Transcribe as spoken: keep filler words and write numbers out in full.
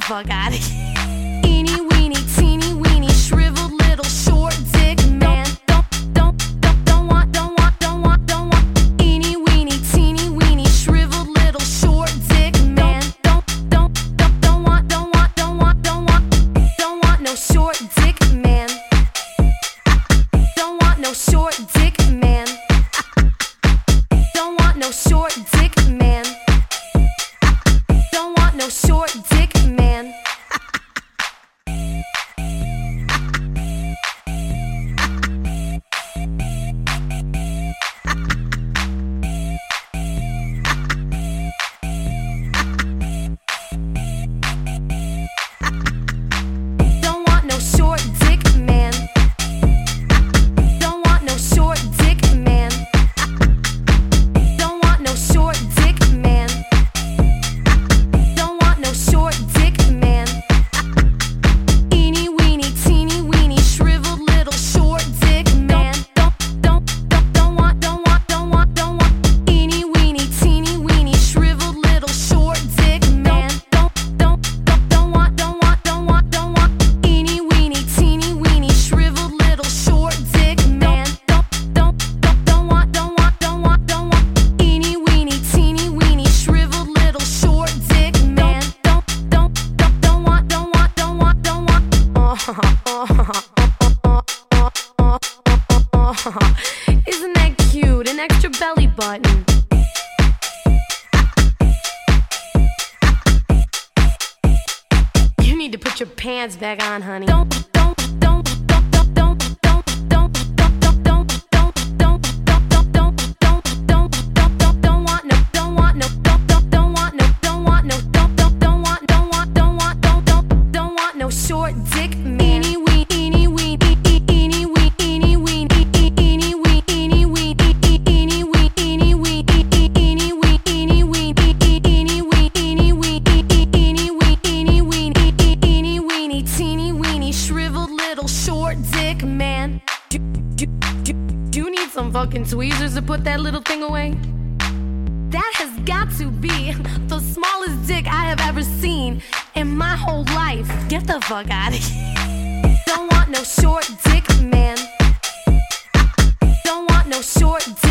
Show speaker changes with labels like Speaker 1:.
Speaker 1: fuck out of here. Eeny weeny, teeny weeny, shriveled little short dick man. Don't, don't, don't, don't want, don't want, don't want, don't want. Eeny weeny, teeny weeny, shriveled little short dick man. Don't, don't, don't, don't want, don't want, don't want, don't want, don't want no short dick man. Don't want no short dick man. Don't want no short dick man. Don't want no short dick man. Don't want no short dick man. Don't want no short dick man. Don't want no short dick man. Don't want no short dick man. Eeny weeny, teeny weeny, shriveled little short dick man. Don't, don't, don't, don't want, don't want, don't want, don't want. Eeny weeny, teeny weeny, shriveled little short dick man. Don't, don't, don't, don't want, don't want, don't want, don't want. Eeny weeny, teeny weeny, shriveled little short dick man. Don't, don't, don't, don't want, don't want, don't want, don't want. Eeny weeny, teeny weeny, shriveled little short dick man. Don't, don't, don't, don't want, don't want, don't want, don't want. Isn't that cute? An extra belly button. You need to put your pants back on, honey. Don't, don't, don't, don't, don't, don't, don't, don't, don't, don't, don't, don't, don't, don't, don't, don't, don't, don't, don't want no, don't want no, don't, don't, don't want no, don't want no, don't, don't, don't want, don't want, don't want, don't, don't, don't want no short dick man. Eeny wee, eeny wee, eeny wee, eeny wee, eeny wee, eeny wee, eeny wee, eeny wee, eeny wee, eeny wee, eeny wee, eeny wee, eeny wee, eeny wee, eeny weeny, teeny weeny, shriveled little short dick man. Do, do, do, do you need some fucking tweezers to put that little thing away? That has got to be the smallest dick I have ever seen in my whole life. Get the fuck out of here. Don't want no short dick man. Don't want no short dick